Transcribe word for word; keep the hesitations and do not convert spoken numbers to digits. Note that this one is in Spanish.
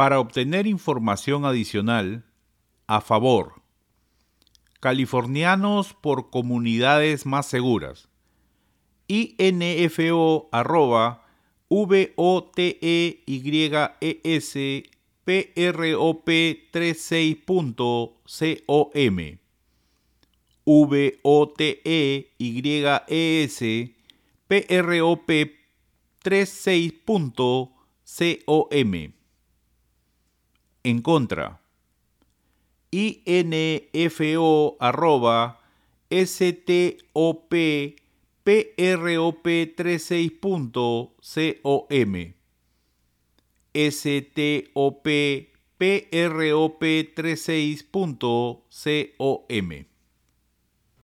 Para obtener información adicional, a favor. Californianos por comunidades más seguras. info arroba voteyes prop treinta y seis punto com voteyes prop treinta y seis punto com. En contra. info arroba stop prop treinta y seis punto com stop prop treinta y seis punto com